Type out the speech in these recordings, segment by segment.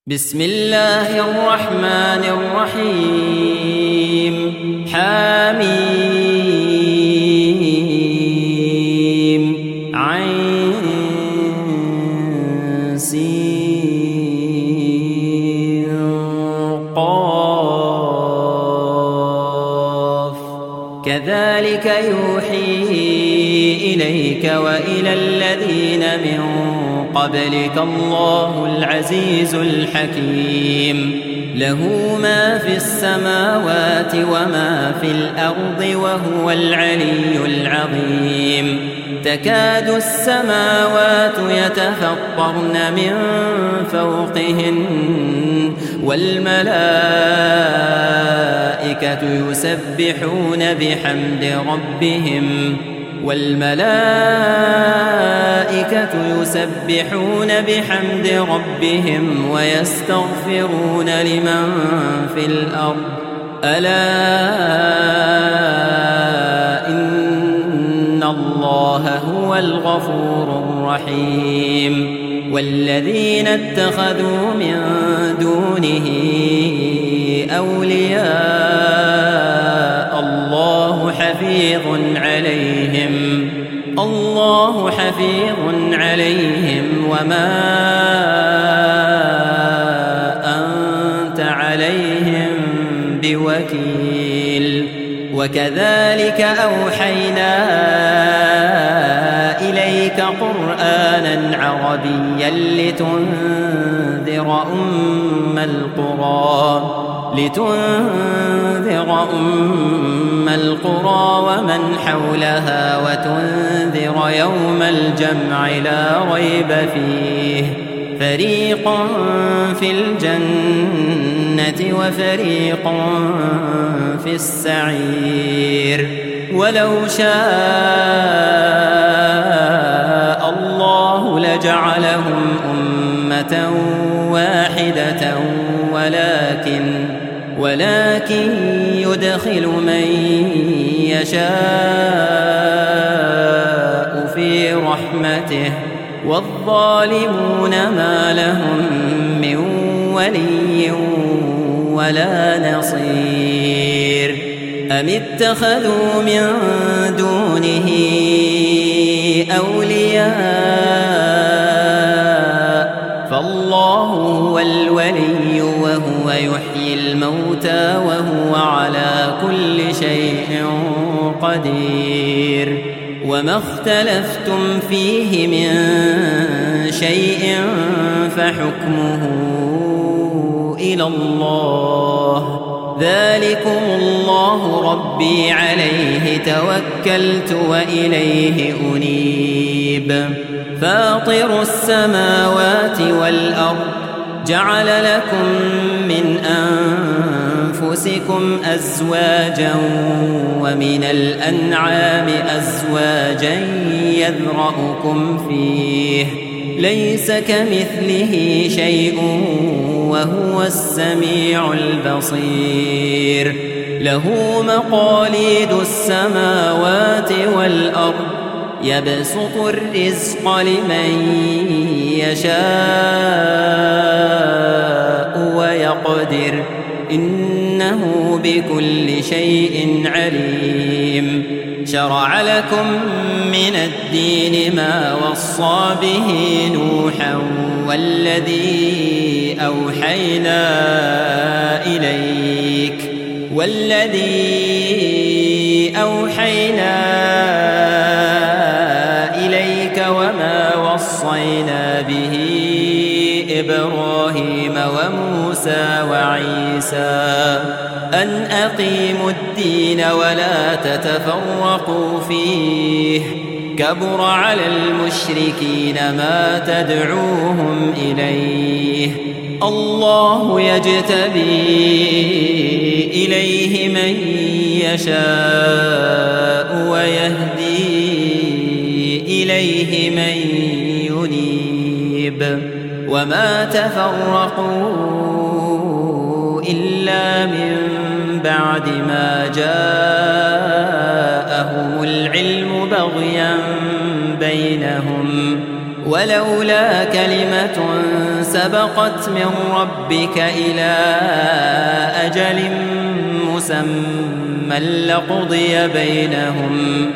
بسم الله الرحمن الرحيم حميم عين سين قاف كذلك يوحي إليك وإلى الذين من قبلك الله العزيز الحكيم له ما في السماوات وما في الأرض وهو العلي العظيم تكاد السماوات يتفطرن من فوقهن والملائكة يسبحون بحمد ربهم ويستغفرون لمن في الأرض ألا إن الله هو الغفور الرحيم والذين اتخذوا من دونه أولياء الله حفيظ عليهم وما أنت عليهم بوكيل وكذلك أوحينا إليك قرآنا عربيا لتنذر أم القرى ومن حولها وتنذر يوم الجمع لا ريب فيه فريق في الجنة وفريق في السعير ولو شاء الله لجعلهم أمة واحدة ولكن يدخل من يشاء في رحمته والظالمون ما لهم من ولي ولا نصير أم اتخذوا من دونه أولياء فالله هو الولي وهو يحيي الموتى وهو على كل شيء قدير وما اختلفتم فيه من شيء فحكمه إلى الله ذلكم الله ربي عليه توكلت وإليه أنيب فاطر السماوات والأرض جعل لكم من أنفسكم أزواجا ومن الأنعام أزواجا يذرأكم فيه ليس كمثله شيء وهو السميع البصير له مقاليد السماوات والأرض يبسط الرزق لمن يشاء ويقدر إنه بكل شيء عليم شرع لكم من الدين ما وصى به نوحا والذي أوحينا إليك وما وصينا به إبراهيم وموسى وعيسى أن أقيموا الدين ولا تتفرقوا فيه كبر على المشركين ما تدعوهم إليه الله يجتبي إليه من يشاء ويهدي إليه من ينيب وما تفرقوا إلا من بعد ما جاءهم العلم بغيا بينهم ولولا كلمة سبقت من ربك إلى أجل مسمى لقضي بينهم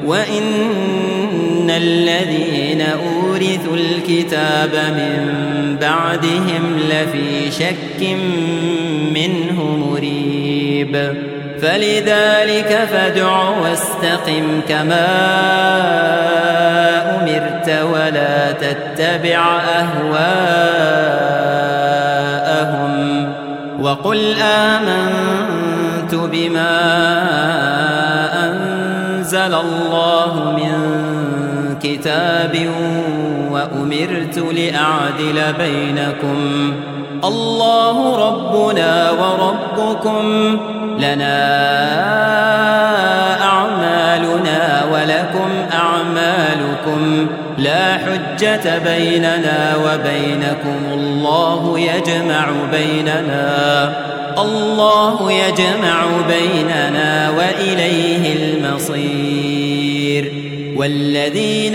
وإن الذين أورثوا الكتاب من بعدهم لفي شك منه مريب فلذلك فادع واستقم كما أمرت ولا تتبع أهواءهم وقل آمنت بما أنزل الله من كتاب وأمرت لأعدل بينكم الله ربنا وربكم لنا أعمالنا ولكم أعمالكم لا حجة بيننا وبينكم الله يجمع بيننا وإليه المصير والذين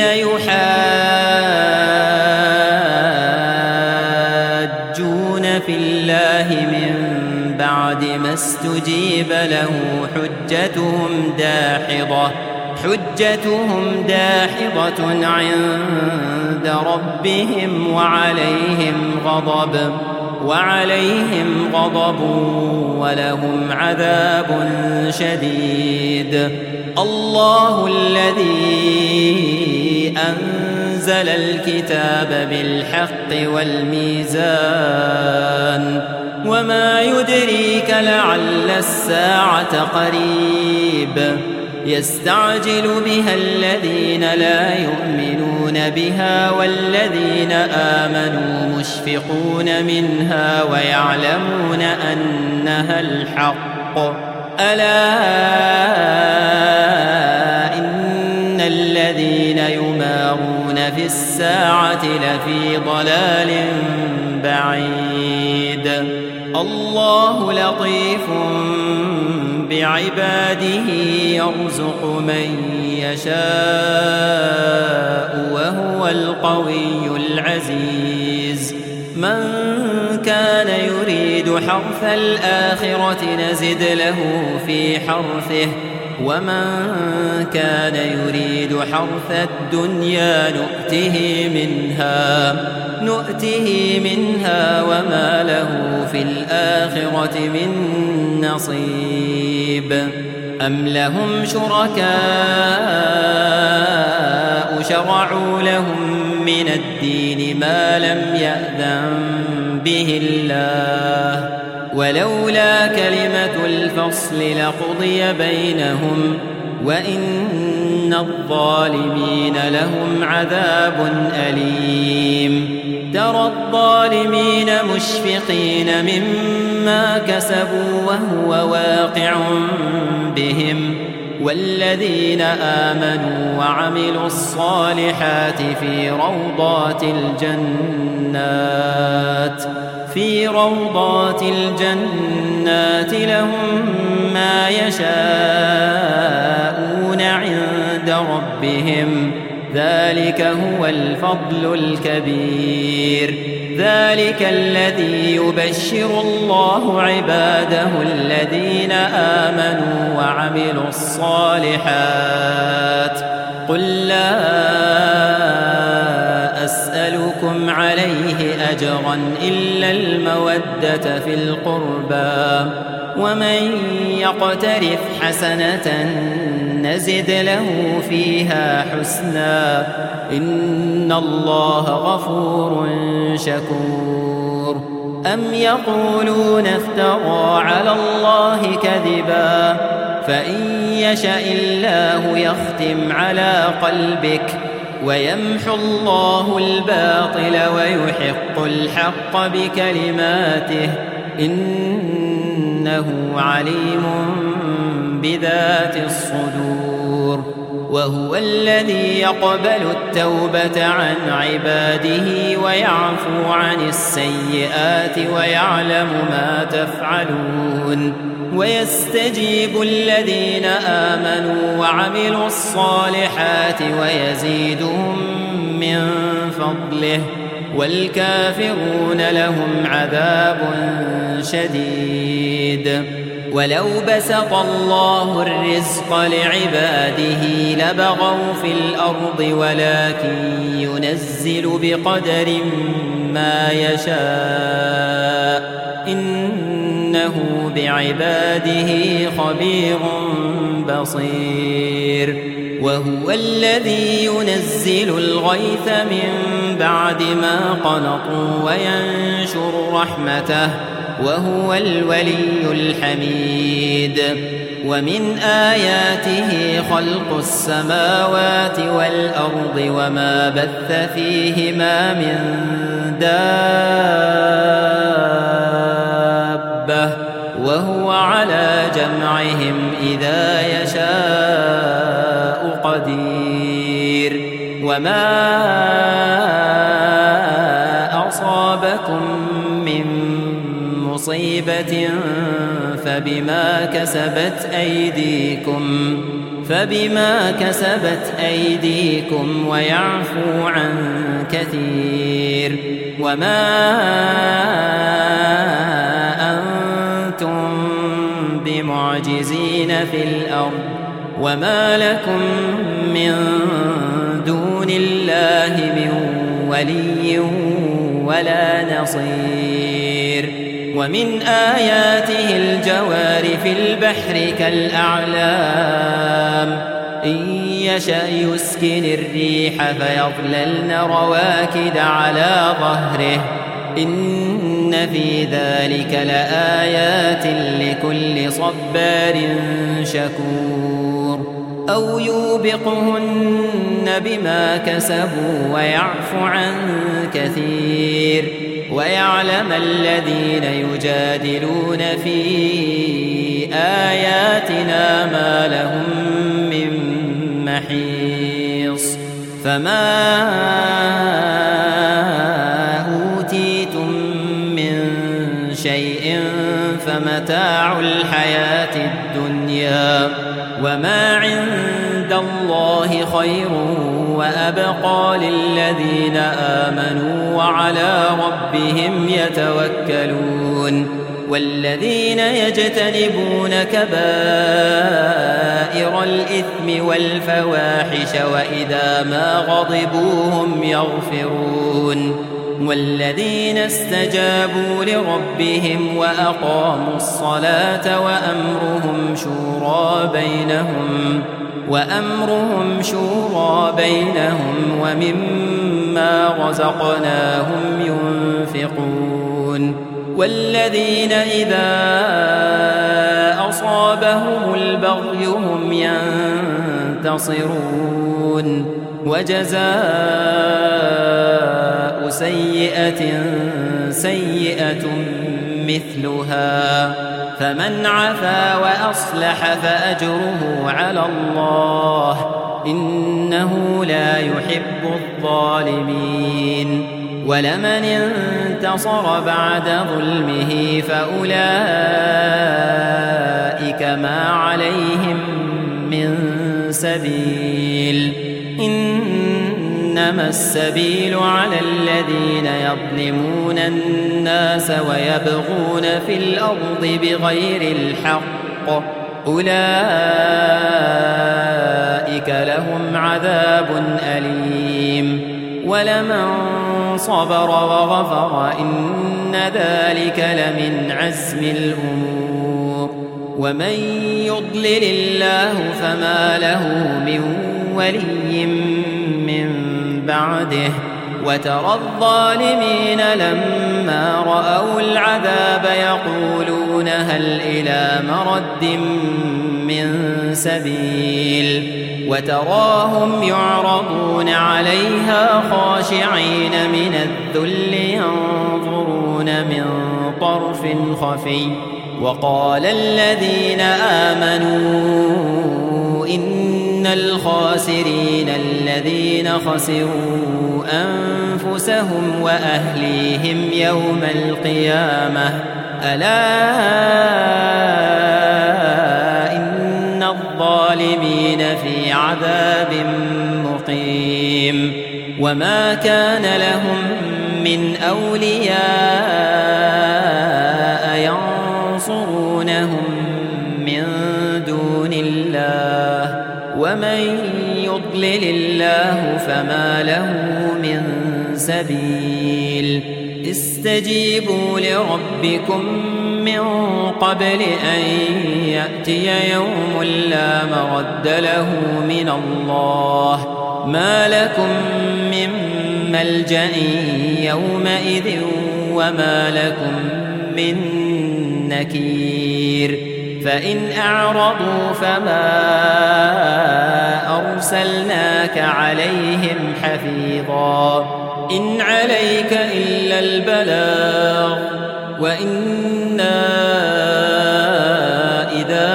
يحاجون في الله من بعد ما استجيب له حجتهم داحضة عند ربهم وعليهم غضب ولهم عذاب شديد الله الذي أنزل الكتاب بالحق والميزان وما يدريك لعل الساعة قريب يستعجل بها الذين لا يؤمنون بها والذين آمنوا مشفقون منها ويعلمون أنها الحق ألا إن الذين يمارون في الساعة لفي ضلال بعيد الله لطيف بعباده يرزق من يشاء وهو القوي العزيز من كان يريد حرث الآخرة نزد له في حرثه ومن كان يريد حرث الدنيا نؤته منها وما له في الآخرة من نصيب أم لهم شركاء شرعوا لهم من الدين ما لم يأذن به الله ولولا كلمة الفصل لقضي بينهم وإن الظالمين لهم عذاب أليم ترى الظالمين مشفقين مما كسبوا وهو واقع بهم والذين آمنوا وعملوا الصالحات في روضات الجنات لهم ما يشاءون عند ربهم ذلك هو الفضل الكبير ذلك الذي يبشر الله عباده الذين آمنوا وعملوا الصالحات قل لا أسألكم عليه أجرا إلا المودة في القربى ومن يقترف حسنة نزد له فيها حسنا إن الله غفور شكور أم يقولون افترى على الله كذبا فإن يشأ الله يختم على قلبك ويمحو الله الباطل ويحق الحق بكلماته إنه عليم بذات الصدور وهو الذي يقبل التوبة عن عباده ويعفو عن السيئات ويعلم ما تفعلون ويستجيب الذين آمنوا وعملوا الصالحات ويزيدهم من فضله والكافرون لهم عذاب شديد. ولو بسط الله الرزق لعباده لبغوا في الأرض ولكن ينزل بقدر ما يشاء إنه بعباده خبير بصير. وهو الذي ينزل الغيث من بعد ما قنطوا وينشر رحمته وهو الولي الحميد. ومن آياته خلق السماوات والأرض وما بث فيهما من دابة وهو على جمعهم إذا يشاء قدير. وما أصابكم من مصيبة فبما كسبت أيديكم ويعفو عن كثير. وما أنتم بمعجزين في الأرض وما لكم من دون الله من ولي ولا نصير. ومن آياته الجوار في البحر كالأعلام إن يشأ يسكن الريح فيظللن رواكد على ظهره إن في ذلك لآيات لكل صبار شكور. أو يوبقهن بما كسبوا ويعفو عن كثير ويعلم الذين يجادلون في آياتنا ما لهم من محيص. فما أوتيتم من شيء فمتاع الحياة الدنيا وما عند الله خير وأبقى للذين آمنوا وعلى ربهم يتوكلون. والذين يجتنبون كبائر الإثم والفواحش وإذا ما غضبوا هم يغفرون. والذين استجابوا لربهم وأقاموا الصلاة وأمرهم شورى بينهم ومما رزقناهم ينفقون. والذين إذا أصابهم البغي هم ينتصرون. وجزاء سيئة مثلها فمن عفا وأصلح فأجره على الله إنه لا يحب الظالمين. ولمن انتصر بعد ظلمه فأولئك ما عليهم من سبيل إنما السبيل على الذين يظلمون الناس ويبغون في الأرض بغير الحق أولئك لهم عذاب أليم. ولمن صبر وغفر إن ذلك لمن عزم الأمور. ومن يضلل الله فما له من ولي من بعده. وترى الظالمين لما رأوا العذاب يقولون هل إلى مرد من سبيل. وتراهم يعرضون عليها خاشعين من الذل ينظرون من طرف خفي. وقال الذين آمنوا إن الخاسرين الذين خسروا أنفسهم وأهليهم يوم القيامة ألا إن الظالمين في عذاب مقيم. وما كان لهم من أولياء ينصرونهم من دون الله ومن يضلل الله فما له من سبيل استجيبوا لربكم من قبل أن يأتي يوم لا مرد له من الله ما لكم من ملجأ يومئذ وما لكم من نكير فإن أعرضوا فما أرسلناك عليهم حفيظا إن عليك إلا البلاغ وإنا إذا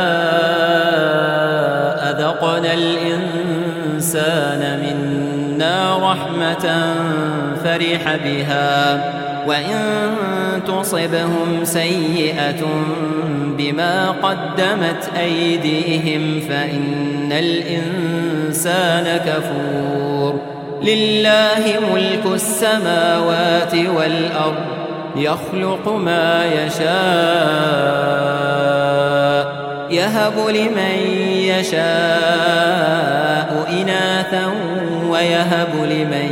أذقنا الإنسان منا رحمة فرح بها وإن تصبهم سيئة بما قدمت أيديهم فإن الإنسان كفور لله ملك السماوات والأرض يخلق ما يشاء يهب لمن يشاء إناثا ويهب لمن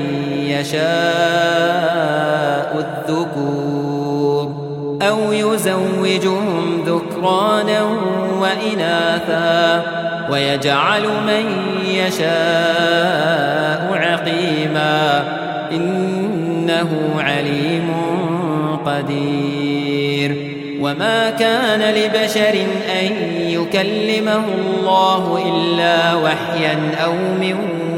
يشاء الذكور أو يزوجهم ذكرانا وإناثا ويجعل من يشاء عقيما إنه عليم قدير وما كان لبشر أن يكلمه الله إلا وحيا أو من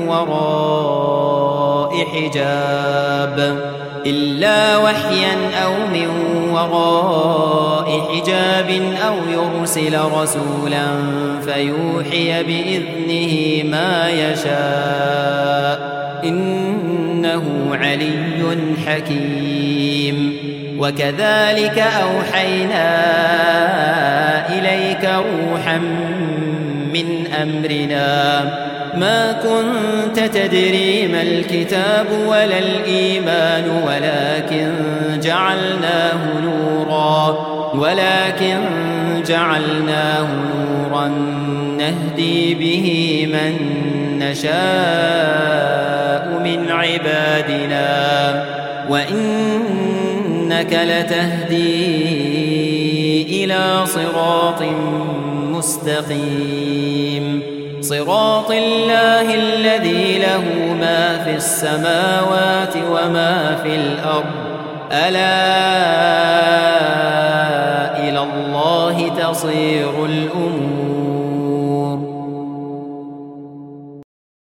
وراء حجاب أو يرسل رسولا فيوحي بإذنه ما يشاء إنه علي حكيم وكذلك أوحينا إليك روحا من أمرنا ما كنت تدري ما الكتاب ولا الإيمان ولكن جعلناه نورا نهدي به من نشاء من عبادنا وإنك لتهدي إلى صراط مستقيم صراط الله الذي له ما في السماوات وما في الأرض ألا إلى الله تصير الأمور